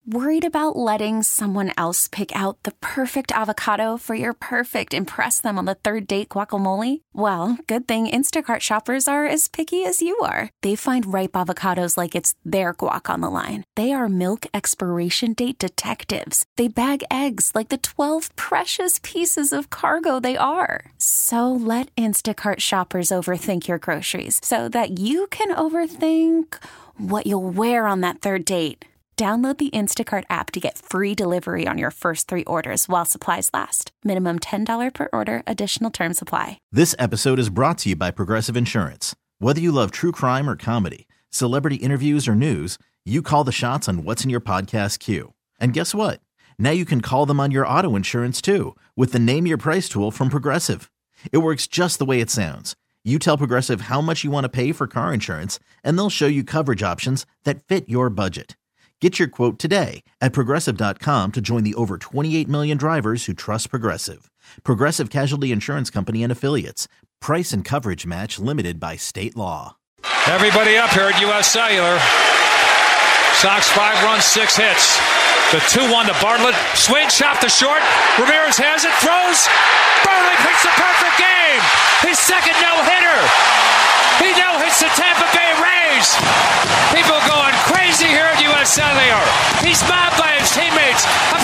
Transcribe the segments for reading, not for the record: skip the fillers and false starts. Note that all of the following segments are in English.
Worried about letting someone else pick out the perfect avocado for your perfect impress them on the third date guacamole? Well, good thing Instacart shoppers are as picky as you are. They find ripe avocados like it's their guac on the line. They are milk expiration date detectives. They bag eggs like the 12 precious pieces of cargo they are. So let Instacart shoppers overthink your groceries so that you can overthink what you'll wear on that third date. Download the Instacart app to get free delivery on your first 3 orders while supplies last. Minimum $10 per order. Additional terms apply. This episode is brought to you by Progressive Insurance. Whether you love true crime or comedy, celebrity interviews or news, you call the shots on what's in your podcast queue. And guess what? Now you can call them on your auto insurance too with the Name Your Price tool from Progressive. It works just the way it sounds. You tell Progressive how much you want to pay for car insurance, and they'll show you coverage options that fit your budget. Get your quote today at Progressive.com to join the over 28 million drivers who trust Progressive. Progressive Casualty Insurance Company and Affiliates. Price and coverage match limited by state law. Everybody up here at U.S. Cellular. Sox 5 runs, 6 hits. The 2-1 to Bartlett. Swing, chop to short. Ramirez has it, throws. Bartlett picks the perfect game. His second no-hitter. He no-hits the Tampa Bay Rays. People going crazy here at U.S. Cellular. He's mobbed by his teammates. A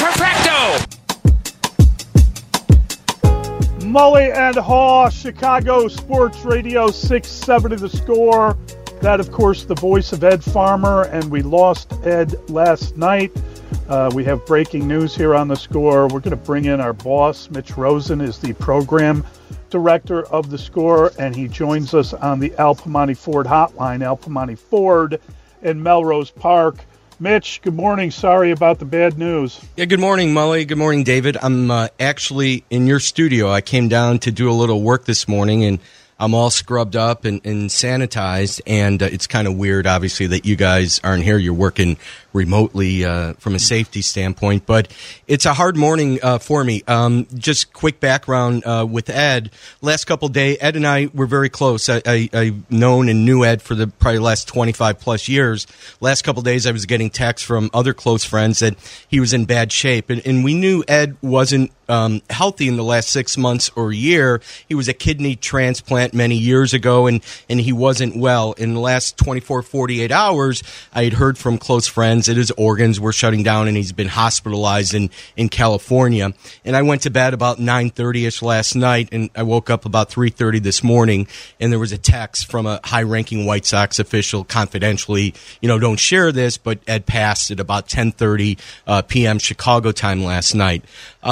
perfecto. Mully and Haw, Chicago Sports Radio 670 The Score. That, of course, the voice of Ed Farmer, and we lost Ed last night. We have breaking news here on The Score. We're going to bring in our boss. Mitch Rosen is the program director of The Score, and he joins us on the Al Piemonte Ford hotline, Al Piemonte Ford in Melrose Park. Mitch, good morning. Sorry about the bad news. Yeah, good morning, Mully. Good morning, David. I'm actually in your studio. I came down to do a little work this morning, and I'm all scrubbed up and sanitized, and it's kind of weird, obviously, that you guys aren't here. You're working remotely from a safety standpoint, but it's a hard morning for me. Just quick background with Ed. Last couple of days, Ed and I were very close. I've known and knew Ed for the probably last 25-plus years. Last couple of days, I was getting texts from other close friends that he was in bad shape, and we knew Ed wasn't healthy in the last 6 months or a year. He was a kidney transplant many years ago, and he wasn't well. In the last 24, 48 hours, I had heard from close friends that his organs were shutting down, and he's been hospitalized in California. And I went to bed about 9:30ish last night, and I woke up about 3:30 this morning, and there was a text from a high-ranking White Sox official, confidentially, don't share this, but Ed passed at about 10:30 p.m. Chicago time last night.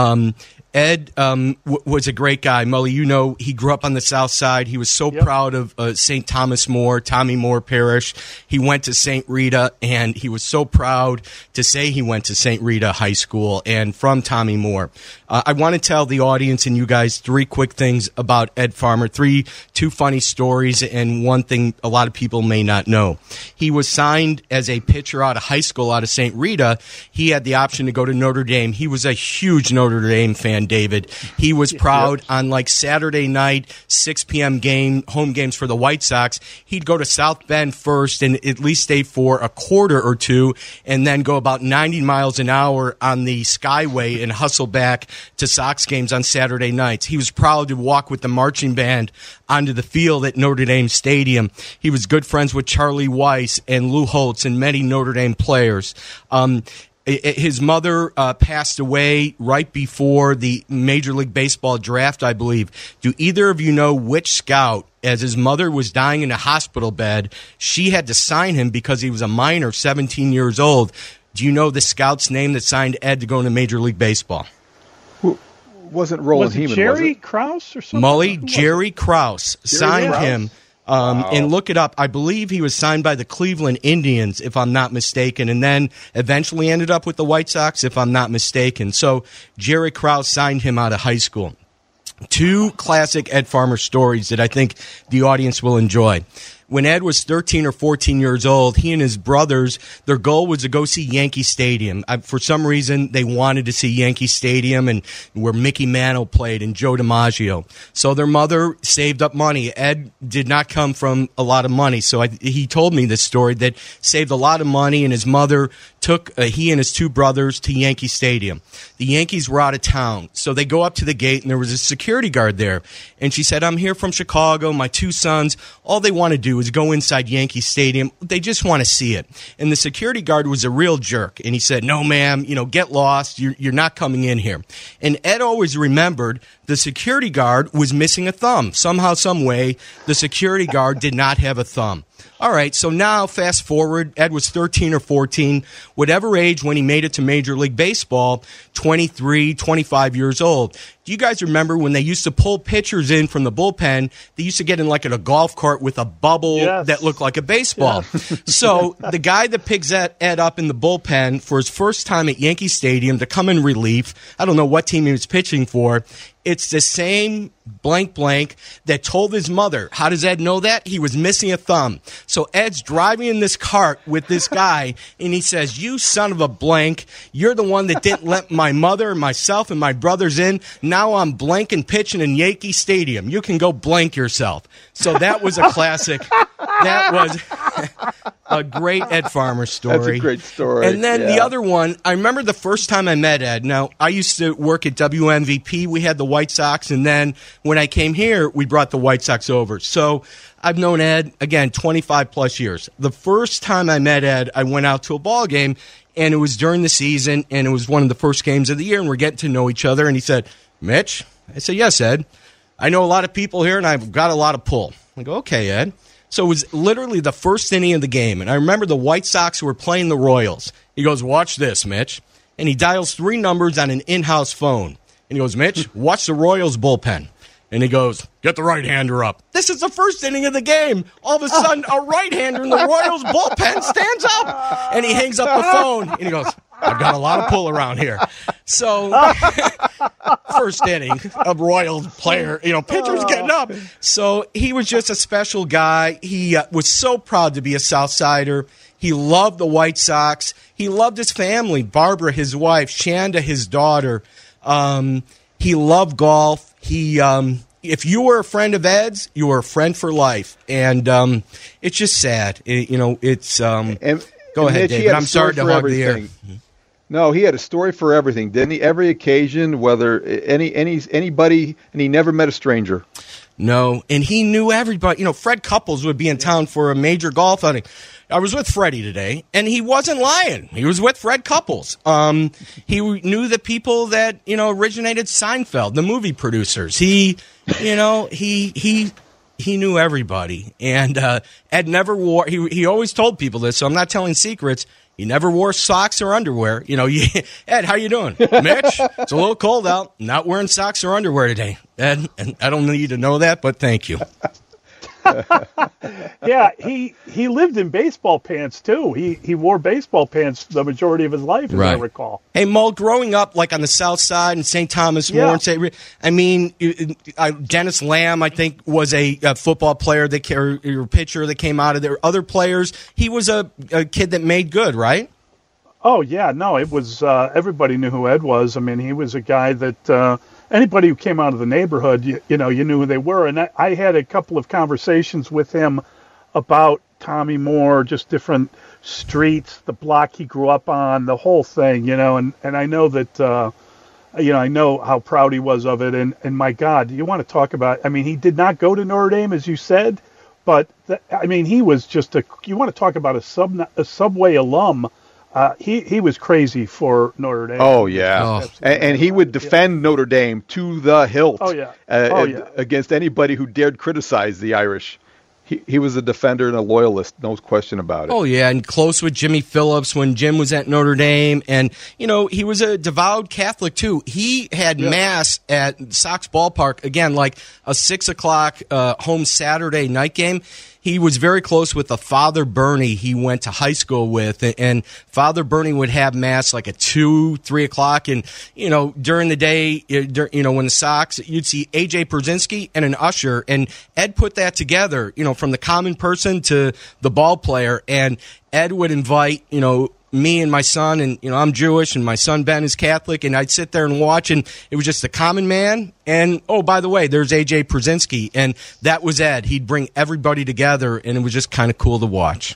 Ed was a great guy. Mully, he grew up on the South Side. He was so proud of St. Thomas More, Tommy Moore Parish. He went to St. Rita, and he was so proud to say he went to St. Rita High School and from Tommy Moore. I want to tell the audience and you guys 3 quick things about Ed Farmer, 2 funny stories, and one thing a lot of people may not know. He was signed as a pitcher out of high school, out of St. Rita. He had the option to go to Notre Dame. He was a huge Notre Dame fan, David. He was proud on Saturday night, 6 p.m. home games for the White Sox. He'd go to South Bend first and at least stay for a quarter or two and then go about 90 miles an hour on the Skyway and hustle back to Sox games on Saturday nights. He was proud to walk with the marching band onto the field at Notre Dame Stadium. He was good friends with Charlie Weiss and Lou Holtz and many Notre Dame players. His mother passed away right before the Major League Baseball draft, I believe. Do either of you know which scout, as his mother was dying in a hospital bed, she had to sign him because he was a minor, 17 years old? Do you know the scout's name that signed Ed to go into Major League Baseball? Wasn't Roland Heeman, Jerry Krause or something? Mully, Jerry Krause signed him. And look it up. I believe he was signed by the Cleveland Indians, if I'm not mistaken, and then eventually ended up with the White Sox, if I'm not mistaken. So Jerry Krause signed him out of high school. 2 classic Ed Farmer stories that I think the audience will enjoy. when Ed was 13 or 14 years old, he and his brothers, their goal was to go see Yankee Stadium. For some reason, they wanted to see Yankee Stadium and where Mickey Mantle played and Joe DiMaggio. So their mother saved up money. Ed did not come from a lot of money. So he told me this story that saved a lot of money, and his mother took he and his two brothers to Yankee Stadium. The Yankees were out of town. So they go up to the gate, and there was a security guard there. And she said, I'm here from Chicago. My two sons, all they want to do is go inside Yankee Stadium. They just want to see it. And the security guard was a real jerk. And he said, no, ma'am, get lost. You're not coming in here. And Ed always remembered the security guard was missing a thumb. Somehow, some way, the security guard did not have a thumb. All right, so now fast forward, Ed was 13 or 14, whatever age when he made it to Major League Baseball, 23, 25 years old. Do you guys remember when they used to pull pitchers in from the bullpen, they used to get in like at a golf cart with a bubble that looked like a baseball? So the guy that picks Ed up in the bullpen for his first time at Yankee Stadium to come in relief, I don't know what team he was pitching for, it's the same blank that told his mother. How does Ed know that? He was missing a thumb. So Ed's driving in this cart with this guy, and he says, you son of a blank, you're the one that didn't let my mother, myself, and my brothers in. Now I'm blank and pitching in Yankee Stadium. You can go blank yourself. So that was a classic. That was a great Ed Farmer story. That's a great story. And then the other one, I remember the first time I met Ed. Now, I used to work at WMVP. We had the White Sox, and then when I came here, we brought the White Sox over. So I've known Ed, again, 25-plus years. The first time I met Ed, I went out to a ball game, and it was during the season, and it was one of the first games of the year, and we're getting to know each other. And he said, Mitch? I said, yes, Ed. I know a lot of people here, and I've got a lot of pull. I go, okay, Ed. So it was literally the first inning of the game, and I remember the White Sox were playing the Royals. He goes, watch this, Mitch. And he dials 3 numbers on an in-house phone. And he goes, Mitch, watch the Royals bullpen. And he goes, get the right-hander up. This is the first inning of the game. All of a sudden, a right-hander in the Royals bullpen stands up. And he hangs up the phone, and he goes, I've got a lot of pull around here. So, first inning, a Royals player, pitcher's getting up. So he was just a special guy. He was so proud to be a Southsider. He loved the White Sox. He loved his family, Barbara, his wife, Shanda, his daughter. He loved golf. If you were a friend of Ed's, you were a friend for life. And it's just sad. Go ahead, David. I'm sorry to hog the air. No, he had a story for everything, didn't he? Every occasion, whether anybody, and he never met a stranger. No, and he knew everybody. Fred Couples would be in town for a major golf outing. I was with Freddie today, and he wasn't lying. He was with Fred Couples. He knew the people that originated Seinfeld, the movie producers. He knew everybody, and Ed never wore. He always told people this, so I'm not telling secrets. He never wore socks or underwear. Ed, how you doing? Mitch, it's a little cold out. Not wearing socks or underwear today. Ed, and I don't need to know that, but thank you. Yeah, he lived in baseball pants, too. He wore baseball pants the majority of his life, as I recall. Hey, Mo, growing up like on the South Side in St. Thomas More, Dennis Lamb, I think, was a football player, or pitcher that came out of there. Other players, he was a kid that made good, right? Oh, yeah, no, it was everybody knew who Ed was. I mean, he was a guy that anybody who came out of the neighborhood, you knew who they were. And I had a couple of conversations with him about Tommy Moore, just different streets, the block he grew up on, the whole thing, and I know that, I know how proud he was of it. And my God, you want to talk about, he did not go to Notre Dame, as you said, but he was just you want to talk about a Subway alum. He was crazy for Notre Dame. Oh, yeah. And he would defend Notre Dame to the hilt against anybody who dared criticize the Irish. He was a defender and a loyalist, no question about it. Oh, yeah, and close with Jimmy Phillips when Jim was at Notre Dame. And, he was a devout Catholic, too. He had Mass at Sox Ballpark, again, like a 6 o'clock home Saturday night game. he was very close with a Father Bernie he went to high school with, and Father Bernie would have mass like at 2, 3 o'clock, and during the day, when the Sox, you'd see AJ Pierzynski and an usher, and Ed put that together, from the common person to the ball player, and Ed would invite, me and my son, and I'm Jewish, and my son Ben is Catholic, and I'd sit there and watch, and it was just a common man. And oh, by the way, there's AJ Pierzynski, and that was Ed. He'd bring everybody together, and it was just kind of cool to watch.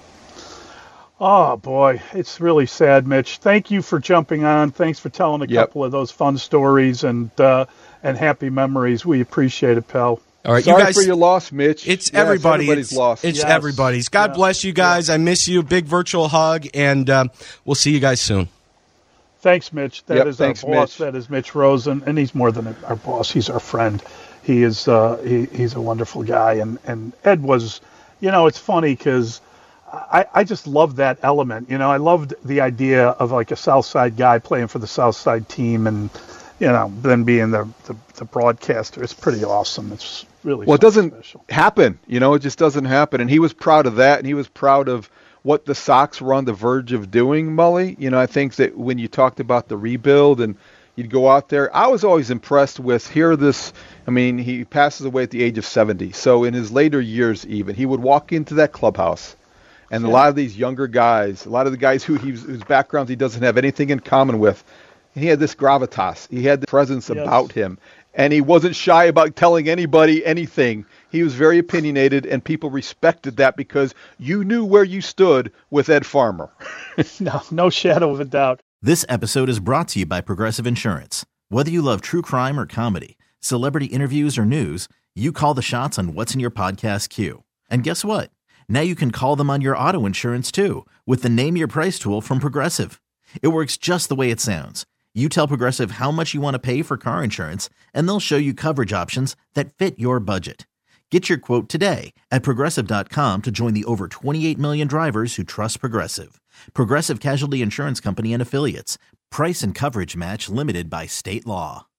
Oh boy, it's really sad, Mitch. Thank you for jumping on. Thanks for telling a couple of those fun stories and happy memories. We appreciate it, pal. All right, sorry you guys, for your loss, Mitch. It's everybody's loss. It's everybody's. God bless you guys. I miss you. Big virtual hug, and we'll see you guys soon. Thanks, Mitch. That is our boss. Mitch. That is Mitch Rosen, and he's more than our boss. He's our friend. He is he's a wonderful guy, and Ed was, it's funny because I just loved that element. I loved the idea of like a South Side guy playing for the South Side team, and then being the broadcaster. It's pretty awesome. It's really it doesn't special. Happen. It just doesn't happen. And he was proud of that, and he was proud of what the Sox were on the verge of doing, Mully. I think that when you talked about the rebuild and you'd go out there, I was always impressed with he passes away at the age of 70. So in his later years even, he would walk into that clubhouse, and a lot of these younger guys, a lot of the guys whose backgrounds he doesn't have anything in common with, he had this gravitas. He had the presence about him. And he wasn't shy about telling anybody anything. He was very opinionated, and people respected that because you knew where you stood with Ed Farmer. No shadow of a doubt. This episode is brought to you by Progressive Insurance. Whether you love true crime or comedy, celebrity interviews or news, you call the shots on what's in your podcast queue. And guess what? Now you can call them on your auto insurance too with the Name Your Price tool from Progressive. It works just the way it sounds. You tell Progressive how much you want to pay for car insurance, and they'll show you coverage options that fit your budget. Get your quote today at Progressive.com to join the over 28 million drivers who trust Progressive. Progressive Casualty Insurance Company and Affiliates. Price and coverage match limited by state law.